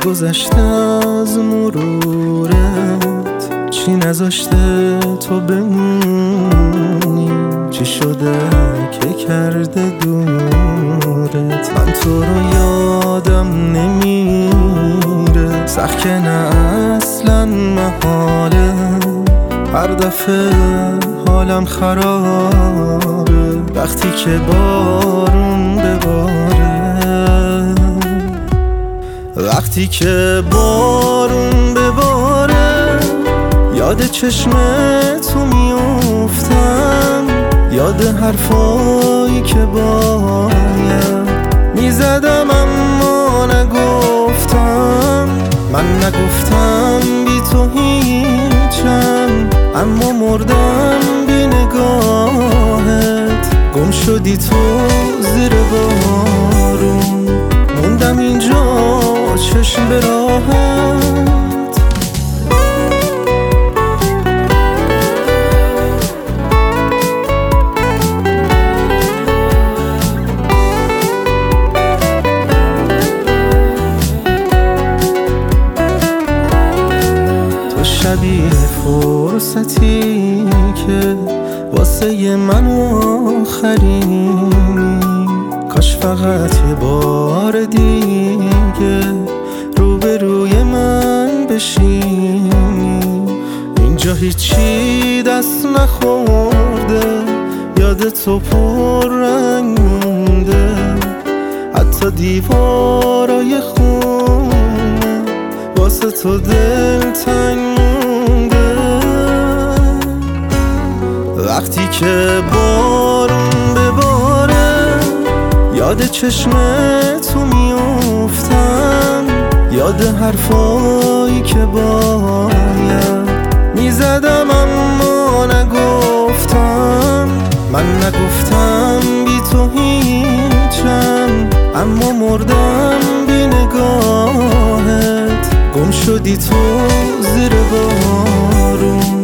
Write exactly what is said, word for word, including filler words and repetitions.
گذشته از مرورت، چی نذاشته تو بمونی، چی شده که کرده دورت. من تو رو یادم نمیره، سخت که نه اصلا محاله، هر دفعه حالم خرابه وقتی که بارون بباره. وقتی که بارون بباره یاد چشمتو میافتم، یاد حرفایی که باید میزدم اما نگفتم. من نگفتم بی تو هیچم، اما مردم بی نگاهت. گم شدی تو زیر بارون، موندم اینجا چشم به راهت. تو شبیه فرصتی که واسه من آخرینی، کاش فقط یه بار دیگه روبروی من بشینی. اینجا هیچی دست نخورده، یاد تو پر رنگ مونده، حتی دیوارای خونه واسه تو دلتنگ مونده. وقتی که بارون بباره یاد چشمتو میافتم، یاد حرفایی که باید میزدم اما نگفتم. من نگفتم بی تو هیچم، اما مردم بی نگاهت. گم شدی تو زیر بارون،